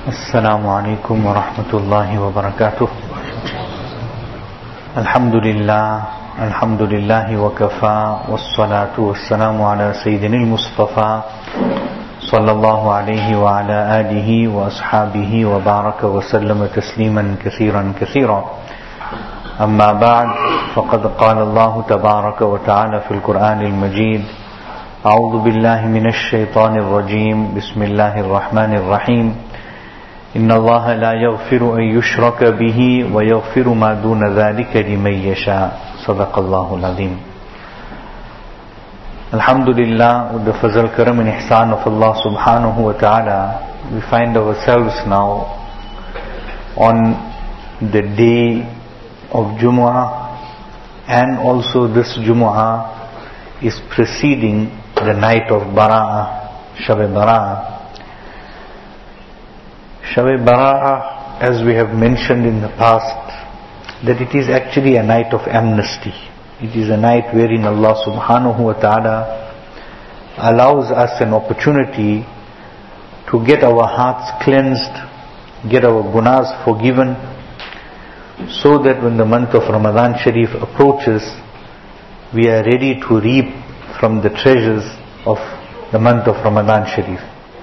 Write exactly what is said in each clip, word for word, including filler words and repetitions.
السلام عليكم ورحمة الله وبركاته. الحمد لله الحمد لله وكفى والصلاة والسلام على سيدنا المصطفى صلى الله عليه وعلى آله وأصحابه وبارك وسلم تسليما كثيرا كثيرا. أما بعد، فقد قال الله تبارك وتعالى في القرآن المجيد: أعوذ بالله من الشيطان الرجيم، بسم الله الرحمن الرحيم. إن الله لا يغفر أن يشرك به ويغفر ما دون ذلك لمن يشاء. صدق الله العظيم. Alhamdulillah, with the fazl, karam and ihsan of Allah subhanahu wa ta'ala, we find ourselves now on the day of Jumu'ah, and also this Jumu'ah is preceding the night of Bara'ah, Shab-e Bara'ah. Shab-e Bara'ah, as we have mentioned in the past, that it is actually a night of amnesty. It is a night wherein Allah subhanahu wa ta'ala allows us an opportunity to get our hearts cleansed, get our gunas forgiven, so that when the month of Ramadan Sharif approaches, we are ready to reap from the treasures of the month of Ramadan Sharif.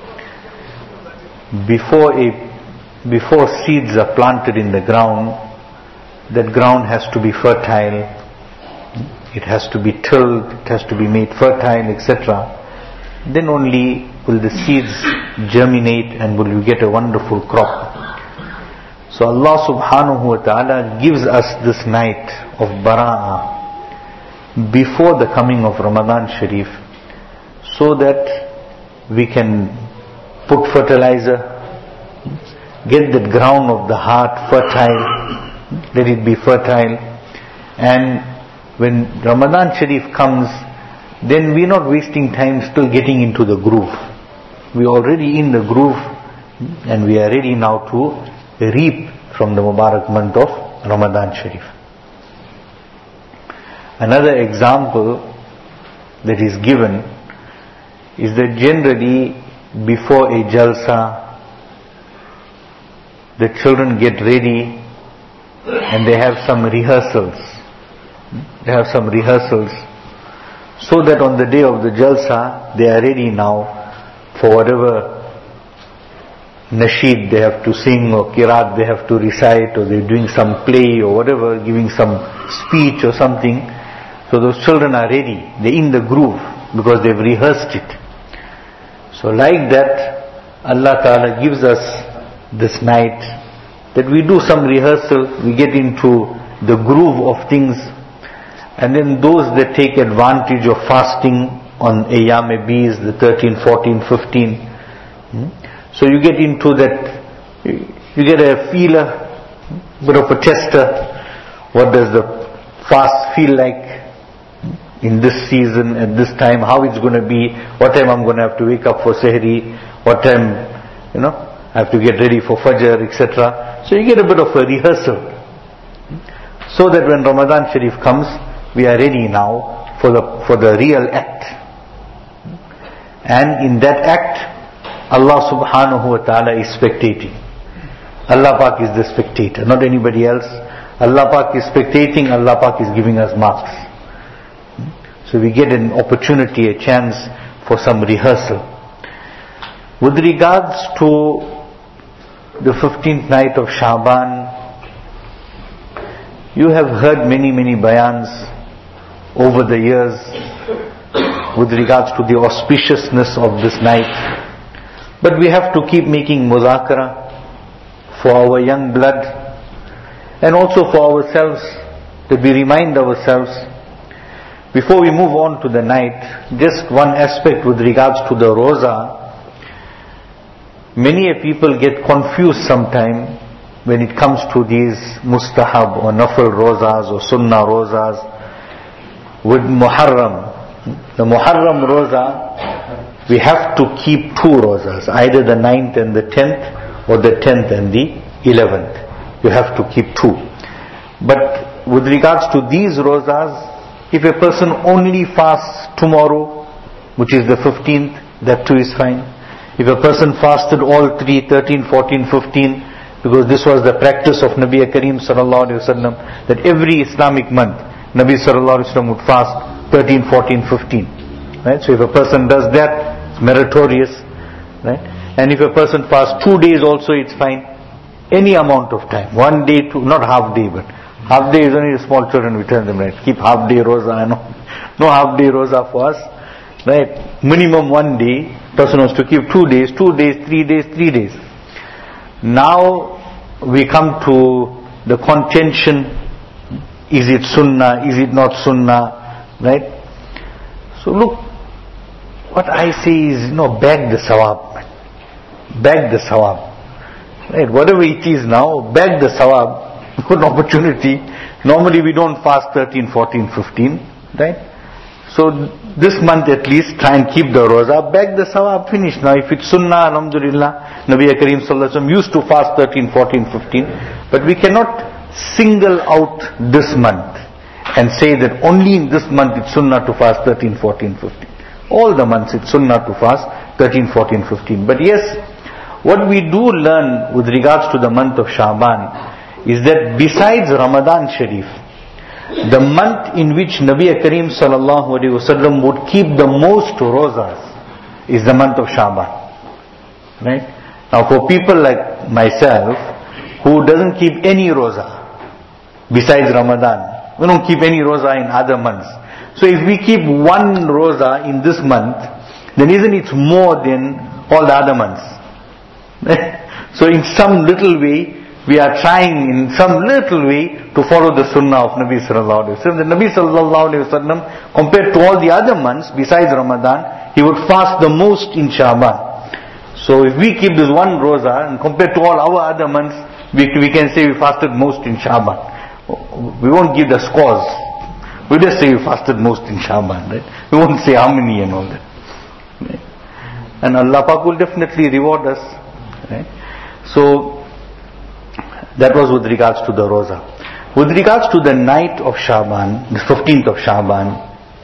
Before a, before seeds are planted in the ground, that ground has to be fertile. It has to be tilled, it has to be made fertile, et cetera. Then only will the seeds germinate and will you get a wonderful crop. So Allah subhanahu wa ta'ala gives us this night of Bara'ah before the coming of Ramadan Sharif, so that we can put fertilizer, get the ground of the heart fertile, let it be fertile, and when Ramadan Sharif comes, then we're not wasting time still getting into the groove. We're already in the groove and we are ready now to reap from the Mubarak month of Ramadan Sharif. Another example that is given is that generally before a jalsa, the children get ready and they have some rehearsals. They have some rehearsals so that on the day of the jalsa they are ready now for whatever nasheed they have to sing or qiraat they have to recite, or they're doing some play or whatever, giving some speech or something. So those children are ready, they're in the groove because they've rehearsed it. So like that, Allah Ta'ala gives us this night that we do some rehearsal, we get into the groove of things. And then those that take advantage of fasting on Ayyam-e-Beez, the thirteen, fourteen, fifteen. Hmm? So you get into that, you get a feeler, bit of a tester. What does the fast feel like in this season, at this time, how it's going to be, what time I'm going to have to wake up for Sehri, what time, you know, I have to get ready for Fajr, et cetera. So you get a bit of a rehearsal. So that when Ramadan Sharif comes, we are ready now for the for the real act. And in that act, Allah subhanahu wa ta'ala is spectating. Allah Pak is the spectator, not anybody else. Allah Pak is spectating, Allah Pak is giving us marks. So we get an opportunity, a chance for some rehearsal. With regards to the fifteenth night of Sha'ban, you have heard many many bayans over the years with regards to the auspiciousness of this night, but we have to keep making muzakara for our young blood and also for ourselves, that we remind ourselves before we move on to the night. Just one aspect with regards to the roza. Many people get confused sometime when it comes to these mustahab or nafil rozas or sunnah rozas with Muharram. The Muharram roza, we have to keep two rozas, either the ninth and the tenth, or the tenth and the eleventh. You have to keep two. But with regards to these rozas, if a person only fasts tomorrow, which is the fifteenth, that too is fine. If a person fasted all three, thirteen, fourteen, fifteen, because this was the practice of Nabi Kareem sallallahu alaihi wasallam, that every Islamic month, Nabi sallallahu alaihi wasallam would fast thirteen, fourteen, fifteen. Right? So if a person does that, it's meritorious. Right? And if a person fasts two days also, it's fine. Any amount of time. One day, two, not half day, but half day is only the small children, we tell them, right? Keep half day roza, no, no half day roza for us. Right? Minimum one day, person wants to keep two days, two days, three days, three days. Now we come to the contention, is it sunnah, is it not sunnah, right? So look, what I say is, you know, bag the sawab. Bag the sawab. Right? Whatever it is now, bag the sawab. Good opportunity. Normally we don't fast thirteen, fourteen, fifteen, right? So this month at least try and keep the roza, bag the sawab, finish. Now if it's sunnah, alhamdulillah, Nabi Kareem sallallahu alaihi wasallam used to fast thirteen, fourteen, fifteen, but we cannot single out this month and say that only in this month it's sunnah to fast thirteen, fourteen, fifteen. All the months it's sunnah to fast thirteen, fourteen, fifteen. But yes, what we do learn with regards to the month of Sha'ban is that besides Ramadan Sharif, the month in which Nabi Kareem sallallahu alaihi wasallam would keep the most rozas is the month of Sha'ban. Right? Now for people like myself who doesn't keep any roza besides Ramadan, we don't keep any roza in other months. So if we keep one roza in this month, then isn't it more than all the other months? So in some little way, we are trying in some little way to follow the sunnah of Nabi sallallahu alaihi wasallam. The Nabi sallallahu alaihi wasallam, compared to all the other months besides Ramadan, he would fast the most in Sha'ban. So if we keep this one roza and compared to all our other months, we, we can say we fasted most in Sha'ban. We won't give the scores. We just say we fasted most in Sha'ban, right? We won't say how many and all that. Right? And Allah Pak will definitely reward us. Right? So that was with regards to the roza. With regards to the night of Sha'ban, the fifteenth of Sha'ban,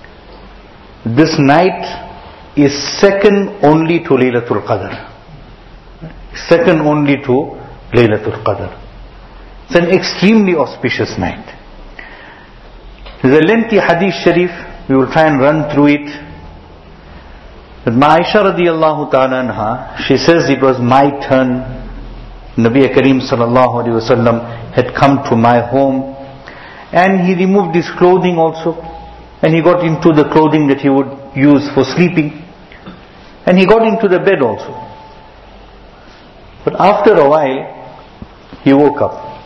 this night is second only to Laylatul Qadr. Second only to Laylatul Qadr. It's an extremely auspicious night. There's a lengthy hadith sharif, we will try and run through it. But Aisha radiyallahu ta'ala anha, she says it was my turn. Nabi Kareem sallallahu alaihi wasallam had come to my home and he removed his clothing also, and he got into the clothing that he would use for sleeping, and he got into the bed also. But after a while he woke up.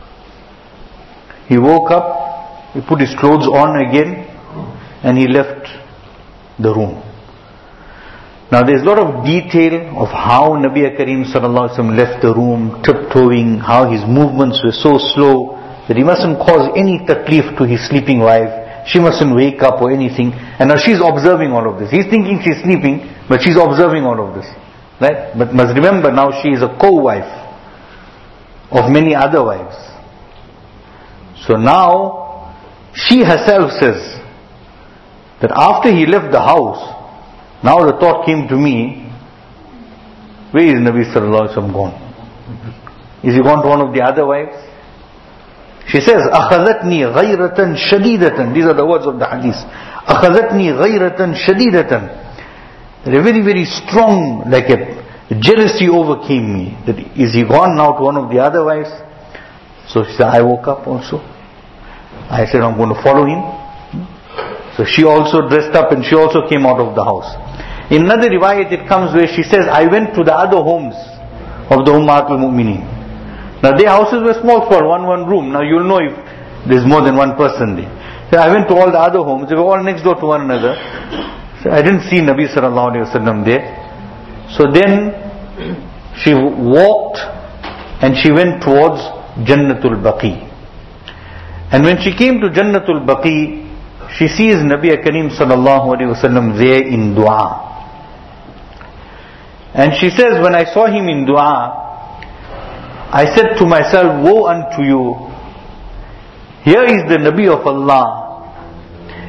He woke up, he put his clothes on again and he left the room. Now there's a lot of detail of how Nabi Kareem sallallahu alaihi wasallam left the room, tiptoeing, how his movements were so slow that he mustn't cause any taklif to his sleeping wife. She mustn't wake up or anything. And now she's observing all of this. He's thinking she's sleeping, but she's observing all of this. Right? But must remember, now she is a co-wife of many other wives. So now she herself says that after he left the house, now the thought came to me, where is Nabi sallallahu alaihi wasallam gone? Is he gone to one of the other wives? She says, أخذتني غيرة شديدة. These are the words of the hadith. أخذتني غيرة شديدة. They're very, very strong, like a jealousy overcame me. That is he gone now to one of the other wives? So she said, I woke up also. I said, I'm going to follow him. So she also dressed up and she also came out of the house. In another riwayat it comes where she says, I went to the other homes of the Ummahatul Mu'mineen. Now their houses were small, small, one, one room. Now you'll know if there's more than one person there. So I went to all the other homes, they were all next door to one another. So I didn't see Nabi sallallahu alaihi wasallam there. So then she walked and she went towards Jannatul Baqi. And when she came to Jannatul Baqi, she sees Nabi Kareem sallallahu alaihi wasallam there in dua. And she says, when I saw him in dua, I said to myself, woe unto you. Here is the Nabi of Allah,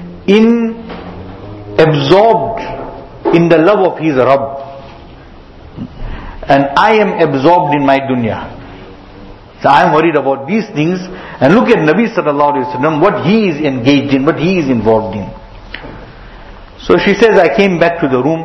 in absorbed in the love of his Rabb. and I am absorbed in my dunya. So I am worried about these things, and look at Nabi sallallahu alaihi wasallam, what he is engaged in, what he is involved in. So she says, I came back to the room.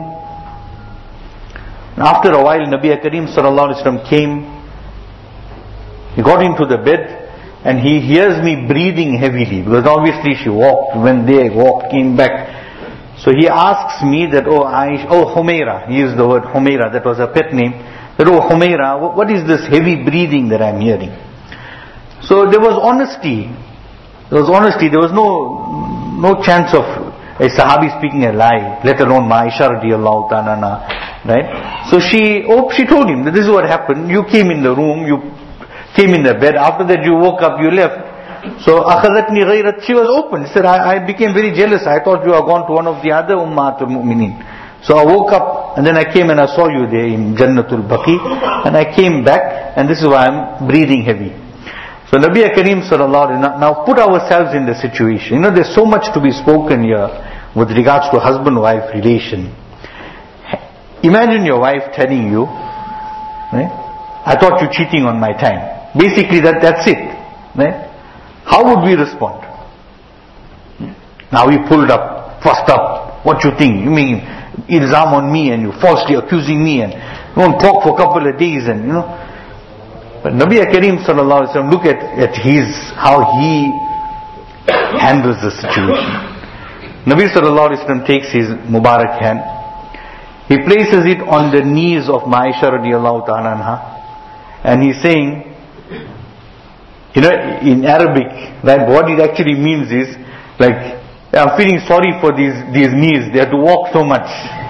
After a while, Nabi Kareem sallallahu alaihi wasallam came. He got into the bed, and he hears me breathing heavily, because obviously she walked, when they walked, came back. So he asks me that, oh Aish, oh Humaira, he used the word Humaira, that was her pet name. That, oh Humaira, what is this heavy breathing that I am hearing? So there was honesty. There was honesty. There was no no chance of a Sahabi speaking a lie, let alone Aisha radiallahu ta'ala, right? So she, oh, she told him that this is what happened. You came in the room, you came in the bed. After that you woke up, you left. So akhazatni ghayrat, she was open. She said, I, I became very jealous. I thought you had gone to one of the other ummatul mu'minin. So I woke up, and then I came and I saw you there in Jannatul Baqi, and I came back, and this is why I'm breathing heavy. So Nabi Kareem sallallahu alaihi wasallam, now put ourselves in the situation. You know, there's so much to be spoken here with regards to husband-wife relation. Imagine your wife telling you, right, I thought you cheating on my time. Basically that that's it. Right? How would we respond? Now we pulled up, fussed up. What you think? You mean ilzam on me, and you falsely accusing me, and you won't talk for a couple of days, and you know. But Nabi Kareem sallallahu alaihi wasallam, look at, at his, how he handles the situation. Nabi sallallahu alaihi wasallam takes his Mubarak hand, he places it on the knees of Aisha radiallahu ta'ala anha, and he's saying, you know, in Arabic, right, what it actually means is, like, I'm feeling sorry for these, these knees, they have to walk so much.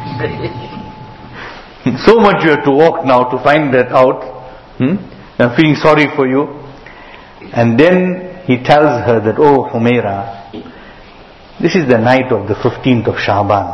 So much you have to walk now to find that out. Hmm? I'm feeling sorry for you. And then he tells her that, oh Humaira, this is the night of the fifteenth of Sha'ban.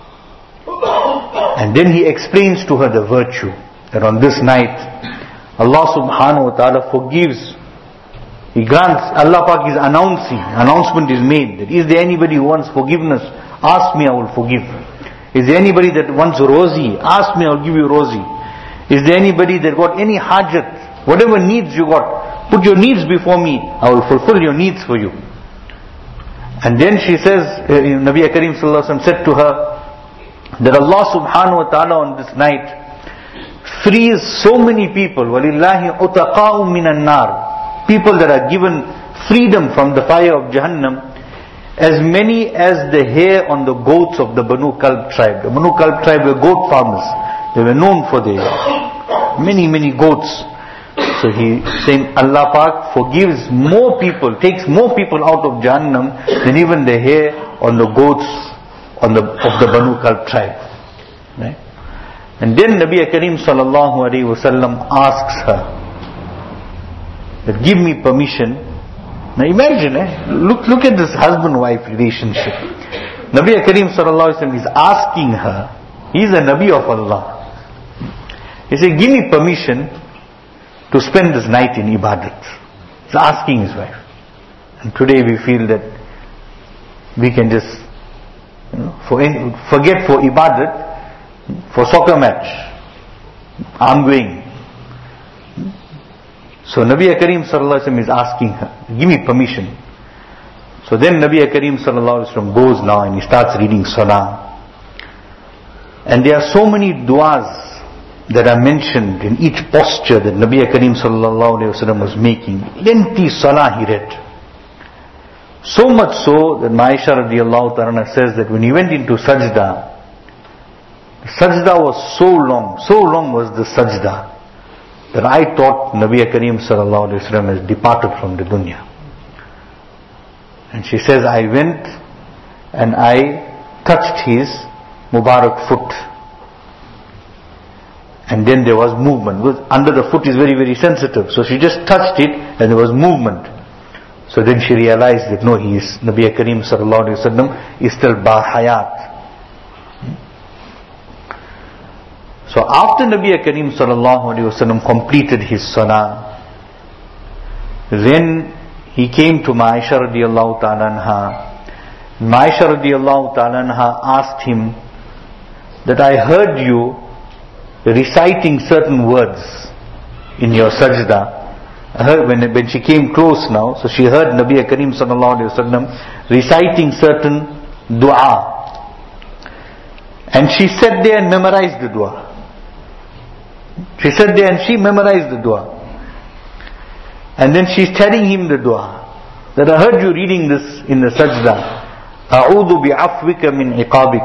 And then he explains to her the virtue, that on this night, Allah subhanahu wa ta'ala forgives. He grants, Allah Pak is announcing, announcement is made, that is there anybody who wants forgiveness? Ask me, I will forgive. Is there anybody that wants rozi? Ask me, I will give you rozi. Is there anybody that got any hajat? Whatever needs you got, put your needs before me, I will fulfill your needs for you. And then she says, uh, Nabi Kareem sallallahu alaihi wasallam said to her, that Allah subhanahu wa ta'ala on this night frees so many people, وَلِلَّهِ عُتَقَاءٌ مِنَ النَّارِ, people that are given freedom from the fire of Jahannam, as many as the hair on the goats of the Banu Kalb tribe. The Banu Kalb tribe were goat farmers. They were known for their many, many goats. So he saying Allah Pak forgives more people, takes more people out of Jahannam than even the hair on the goats on the, of the Banu Kalb tribe. Right? And then Nabi Kareem sallallahu alaihi wasallam asks her that give me permission. Now imagine, eh? look look at this husband-wife relationship. Nabi Kareem sallallahu alaihi wasallam is asking her, he is a Nabi of Allah. He said, give me permission to spend this night in ibadat. He's asking his wife. And today we feel that we can just, you know, for any, forget for ibadat, for soccer match, I'm going. So Nabi Kareem sallallahu alaihi wasallam is asking her, give me permission. So then Nabi Kareem sallallahu alaihi wasallam goes now and he starts reading salah. And there are so many du'as that are mentioned in each posture that Nabi Kareem sallallahu alaihi wasallam was making. Lengthy salah he read. So much so that Aisha radiallahu ta'ala says that when he went into sajda, the sajda was so long, so long was the sajda, that I thought Nabi Kareem sallallahu alaihi wasallam has departed from the dunya. And she says, I went and I touched his Mubarak foot. And then there was movement. Because under the foot is very, very sensitive. So she just touched it and there was movement. So then she realized that no, he is, Nabi Kareem sallallahu alaihi wasallam is still ba hayat. So after Nabi Kareem sallallahu alaihi wasallam completed his salah, then he came to Aisha radiallahu ta'ala anha. Aisha radiallahu ta'ala anha asked him that I heard you reciting certain words in your sajda. I heard when, when she came close now, so she heard Nabi Kareem sallallahu alayhi wa sallam reciting certain dua. And she sat there and memorized the dua. She sat there and she memorized the dua. And then she's telling him the dua. That I heard you reading this in the sajda. أعوذ بعفوك من عقابك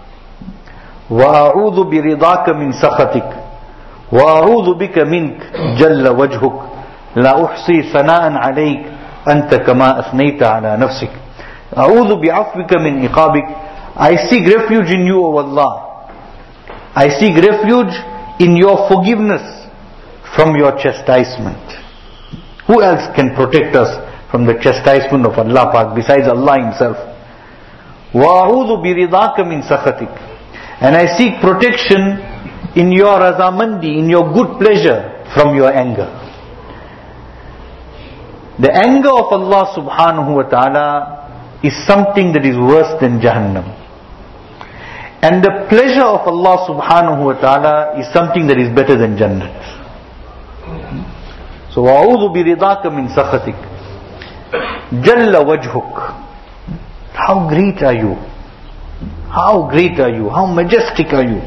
وأعوذ برضاك من سخطك وأعوذ بك منك جل وجهك لا أحصي ثناء عليك أنت كما أثنيت على نفسك أعوذ بعفوك من عقابك. I seek refuge in you, O Allah. I seek refuge in your forgiveness from your chastisement. Who else can protect us from the chastisement of Allah Pak besides Allah Himself? وَأَعُوذُ بِرِضَاكَ مِنْ سَخَطِكَ. And I seek protection in your razamandi, in your good pleasure from your anger. The anger of Allah subhanahu wa ta'ala is something that is worse than Jahannam. And the pleasure of Allah subhanahu wa ta'ala is something that is better than Jannat. So وَأَعُوذُ بِرِضَاكَ مِنْ سَخَطِكَ جَلَّ وَجْهُكَ. How great are you? How great are you? How majestic are you?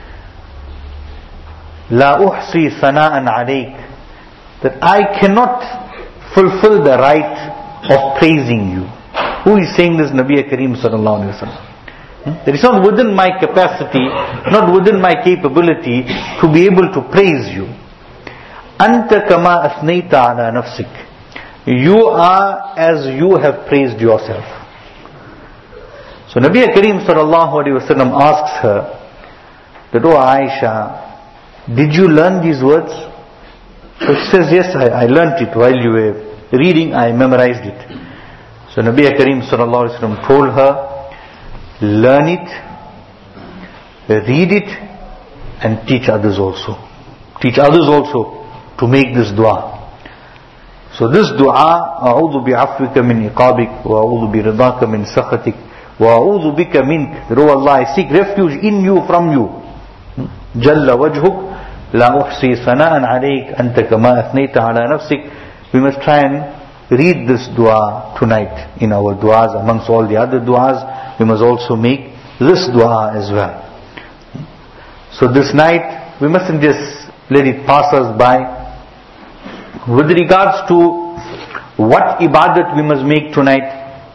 La uhsi sana'an alayk. That I cannot fulfill the right of praising you. Who is saying this? Nabi Kareem sallallahu alayhi wa sallam. That is not within my capacity, not within my capability to be able to praise you. Anta kama asnayta ala nafsik. You are as you have praised yourself. So Nabi Kareem sallallahu alayhi wa sallam asks her that, oh Aisha, did you learn these words? So she says, yes, I, I learnt it while you were reading, I memorized it. So Nabi Kareem sallallahu alayhi wa sallam told her, learn it, read it, and teach others also. Teach others also to make this dua. So this dua, أعوذ بعفوك من عقابك وأعوذ برضاك من سخطك وَأَعُوذُ بِكَ مِنْكَ. Oh Allah, I seek refuge in you, from you. جَلَّ وَجْهُكَ لَا أُحْصِي ثَنَاءً عَلَيْكَ أَنْتَ كَمَا أَثْنَيْتَ عَلَى نَفْسِكَ. We must try and read this dua tonight in our duas. Amongst all the other duas, we must also make this dua as well. So this night, we mustn't just let it pass us by. With regards to what ibadat we must make tonight,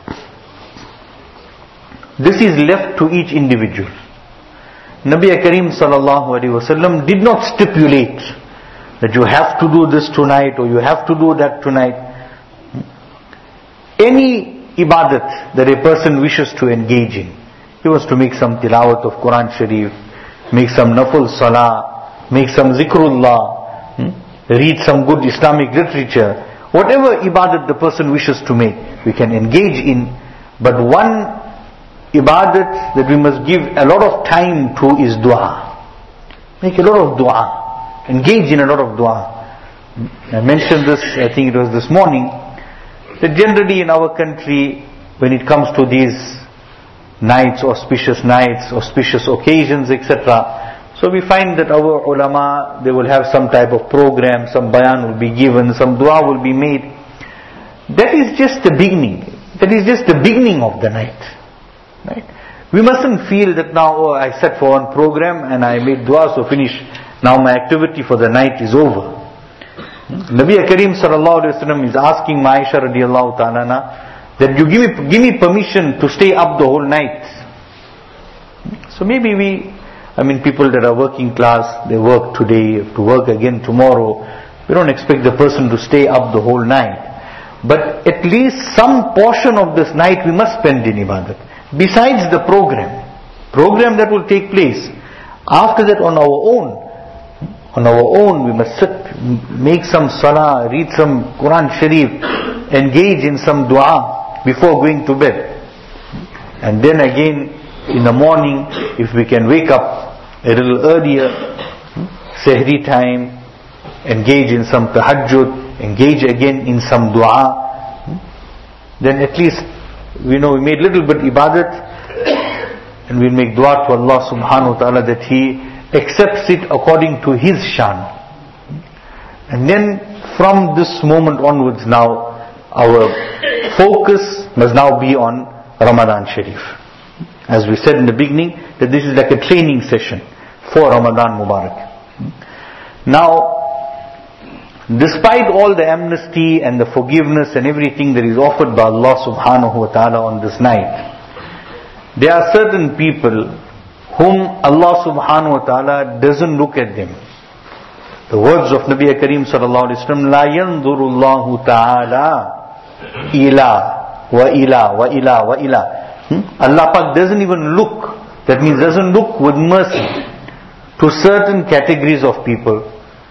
this is left to each individual. Nabi Kareem sallallahu alaihi wasallam did not stipulate that you have to do this tonight or you have to do that tonight. Any ibadat that a person wishes to engage in, he wants to make some tilawat of Quran Sharif, make some naful salah, make some zikrullah, read some good Islamic literature, whatever ibadat the person wishes to make, we can engage in. But one ibadat that we must give a lot of time to is dua. Make a lot of dua. Engage in a lot of dua. I mentioned this, I think it was this morning, that generally in our country, when it comes to these nights, auspicious nights, auspicious occasions, et cetera, so we find that our ulama, they will have some type of program, some bayan will be given, some dua will be made. That is just the beginning. That is just the beginning of the night. Right? We mustn't feel that now, oh, I sat for one program and I made dua, so finish. Now my activity for the night is over. Hmm? Nabi Kareem sallallahu alaihi wasallam is asking Aisha radiallahu ta'ala that you give me, give me permission to stay up the whole night. So maybe we, I mean people that are working class, they work today, have to work again tomorrow. We don't expect the person to stay up the whole night. But at least some portion of this night we must spend in ibadat. Besides the program, program that will take place, after that on our own, on our own we must sit, make some salah, read some Quran Sharif, engage in some dua before going to bed. And then again in the morning, if we can wake up a little earlier, sehri time, engage in some tahajjud, engage again in some dua, then at least we know we made little bit ibadat, and we'll make dua to Allah subhanahu wa ta'ala that He accepts it according to his shan. And then from this moment onwards now, our focus must now be on Ramadan Sharif. As we said in the beginning, that this is like a training session for Ramadan Mubarak. Now, despite all the amnesty and the forgiveness and everything that is offered by Allah subhanahu wa ta'ala on this night, there are certain people whom Allah subhanahu wa ta'ala doesn't look at them. The words of Nabi Kareem sallallahu alaihi wasallam, La yanzurullahu ta'ala ila wa ila wa ila wa ila. Hmm? Allah Pak doesn't even look, that means doesn't look with mercy to certain categories of people.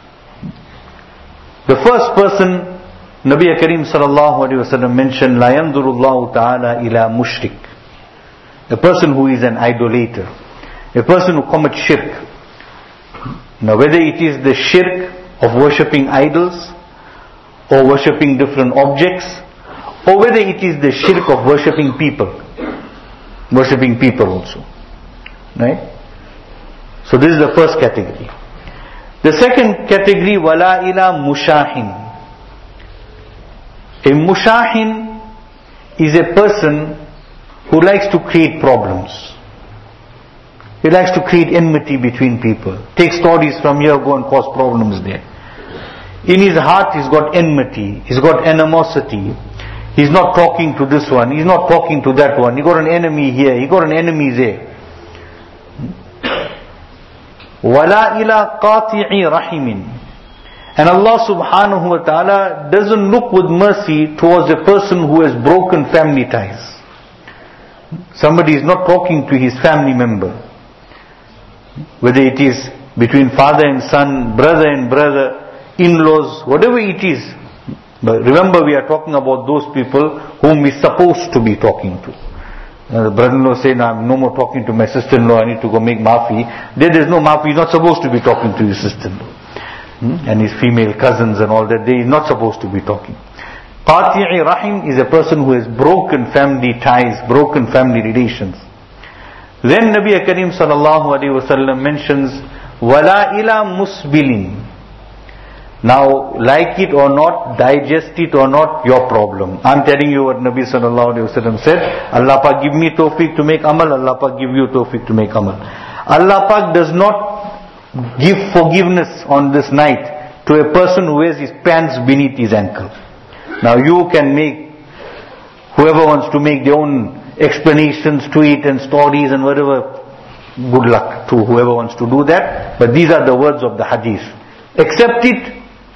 The first person Nabi Kareem sallallahu alaihi wasallam mentioned, La yanzurullahu ta'ala ila mushrik. A person who is an idolater, a person who commits shirk. Now whether it is the shirk of worshipping idols or worshipping different objects, or whether it is the shirk of worshipping people, worshipping people also, right? So this is the first category. The second category, wala ila mushahin. A mushahin is a person who likes to create problems. He likes to create enmity between people. Take stories from here, go and cause problems there. In his heart he's got enmity, he's got animosity. He's not talking to this one, he's not talking to that one. He got an enemy here, he got an enemy there. Wala ila qati'i rahimin. And Allah subhanahu wa ta'ala doesn't look with mercy towards a person who has broken family ties. Somebody is not talking to his family member, whether it is between father and son, brother and brother, in-laws, whatever it is. But remember, we are talking about those people whom we're supposed to be talking to. Uh, the brother-in-law say, no, I'm no more talking to my sister-in-law, I need to go make maafi. There there's no maafi, he's not supposed to be talking to his sister-in-law. Hmm? And his female cousins and all that, they are not supposed to be talking. Qati'i Rahim is a person who has broken family ties, broken family relations. Then Nabi Kareem sallallahu alaihi wasallam mentions, Wala ila musbilin. Now, like it or not, digest it or not, your problem. I'm telling you what Nabi sallallahu alaihi wasallam said. Allah Pak give me tawfiq to make amal, Allah Pak give you tawfiq to make amal. Allah Pak does not give forgiveness on this night to a person who wears his pants beneath his ankle. Now you can make, whoever wants to make their own explanations to it and stories and whatever, good luck to whoever wants to do that. But these are the words of the hadith. Accept it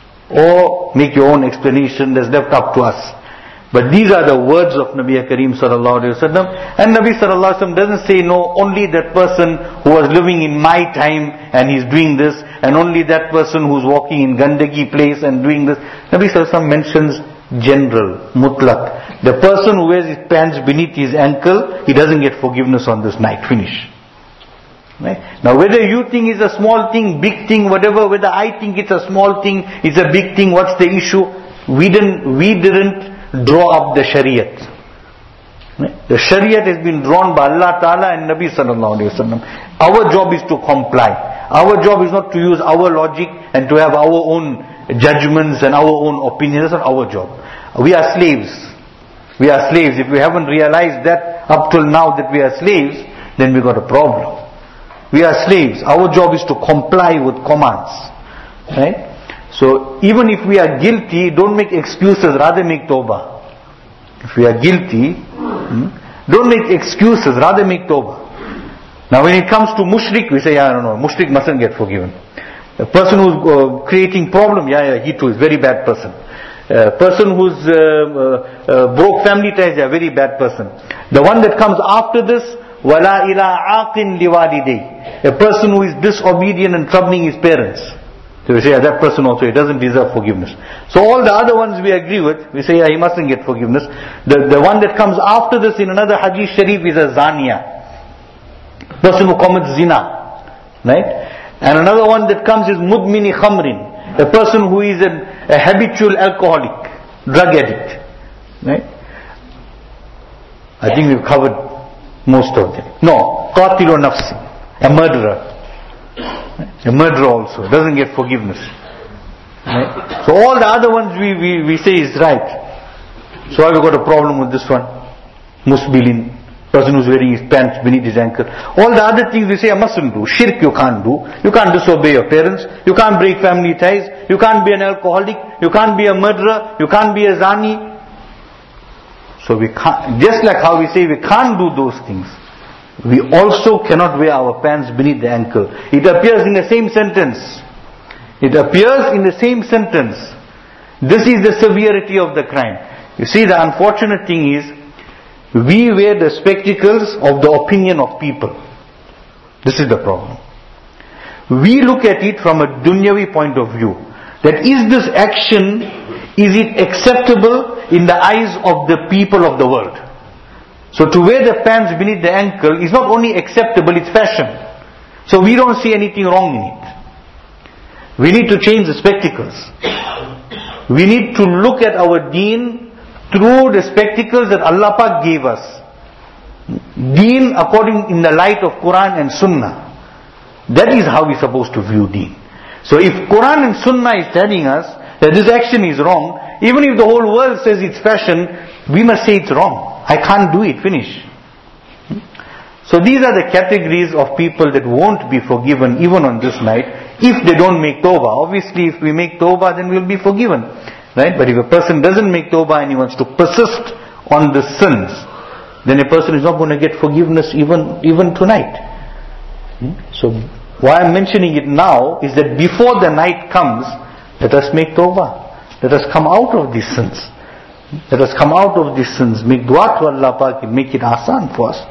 or make your own explanation, that's left up to us. But these are the words of Nabi Kareem sallallahu alaihi wasallam. And Nabi sallallahu alaihi wasallam doesn't say, no, only that person who was living in my time and he's doing this, and only that person who's walking in Gandagi place and doing this. Nabi sallallahu alaihi wasallam mentions general, mutlaq. The person who wears his pants beneath his ankle, he doesn't get forgiveness on this night. Finish. Right? Now whether you think it's a small thing, big thing, whatever, whether I think it's a small thing, it's a big thing, what's the issue? We didn't, we didn't draw up the Shariat. Right? The Shariat has been drawn by Allah Ta'ala and Nabi Sallallahu Alaihi Wasallam. Our job is to comply. Our job is not to use our logic and to have our own judgments and our own opinions. That's not our job. We are slaves. We are slaves. If we haven't realized that up till now that we are slaves, then we got a problem. We are slaves. Our job is to comply with commands. Right? So even if we are guilty, don't make excuses, rather make tawbah. If we are guilty, hmm, don't make excuses, rather make tawbah. Now when it comes to mushrik, we say, yeah, no, no, mushrik mustn't get forgiven. A person who's uh, creating problem, yeah, yeah, he too is very bad person. A person who's uh, uh, uh, broke family ties, yeah, very bad person. The one that comes after this, wala ila aqin liwalidayh, a person who is disobedient and troubling his parents. So we say, yeah, that person also, he doesn't deserve forgiveness. So all the other ones we agree with, we say, yeah, he mustn't get forgiveness. The, the one that comes after this in another hadith sharif is a zaniya, person who commits zina. Right? And another one that comes is mudmini khamrin, a person who is an, a habitual alcoholic, drug addict. Right? I think we've covered most of them. No, qatilu nafsi, a murderer. A murderer also doesn't get forgiveness. Right? So all the other ones we, we, we say is right. So have you got a problem with this one? Musbilin, person who's wearing his pants beneath his ankle. All the other things we say I mustn't do. Shirk you can't do. You can't disobey your parents. You can't break family ties. You can't be an alcoholic. You can't be a murderer. You can't be a zani. So we can't, just like how we say we can't do those things, we also cannot wear our pants beneath the ankle. It appears in the same sentence. It appears in the same sentence. This is the severity of the crime. You see, the unfortunate thing is, we wear the spectacles of the opinion of people. This is the problem. We look at it from a dunyavi point of view. That is this action, is it acceptable in the eyes of the people of the world? So to wear the pants beneath the ankle is not only acceptable, it's fashion. So we don't see anything wrong in it. We need to change the spectacles. We need to look at our deen through the spectacles that Allah Pak gave us. Deen according in the light of Quran and Sunnah. That is how we're supposed to view deen. So if Quran and Sunnah is telling us that this action is wrong, even if the whole world says it's fashion, we must say it's wrong. I can't do it, finish. So these are the categories of people that won't be forgiven even on this night if they don't make tawbah. Obviously if we make tawbah then we'll be forgiven. Right? But if a person doesn't make tawbah and he wants to persist on the sins, then a person is not going to get forgiveness even, even tonight. Hmm? So why I'm mentioning it now is that before the night comes, let us make tawbah. Let us come out of these sins. Let us come out of these sins. Make dua to Allah Pak and make it asan for us.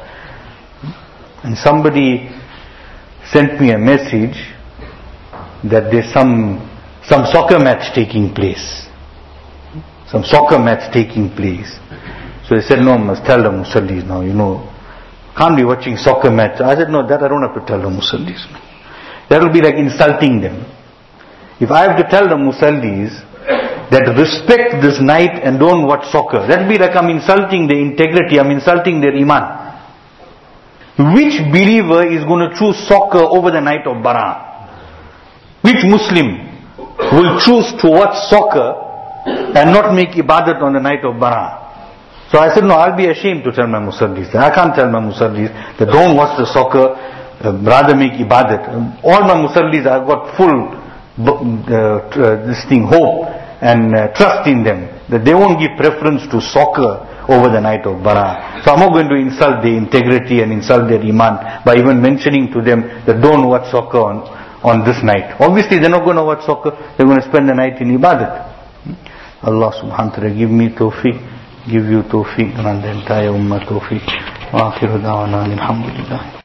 And somebody sent me a message that there's some some soccer match taking place. Some soccer match taking place. So they said, no, I must tell the Musallis now, you know. Can't be watching soccer match. I said, no, that I don't have to tell the Musallis. That will be like insulting them. If I have to tell the Musallis that respect this night and don't watch soccer, that will be like I'm insulting their integrity, I'm insulting their iman. Which believer is going to choose soccer over the night of Bara? Which Muslim will choose to watch soccer and not make ibadat on the night of Bara? So I said, no, I'll be ashamed to tell my Musallis. I can't tell my Musallis that don't watch the soccer, uh, rather make ibadat. All my Musallis, I've got full uh, this thing, hope and uh, trust in them that they won't give preference to soccer over the night of Bara. So I'm not going to insult their integrity and insult their iman by even mentioning to them that don't watch soccer on, on this night. Obviously they're not going to watch soccer, they're going to spend the night in ibadat. Allah subhanahu wa ta'ala give me tawfiq, give you tawfiq, and the entire ummah tawfiq. Wa akhiru da'wana alhamdulillah.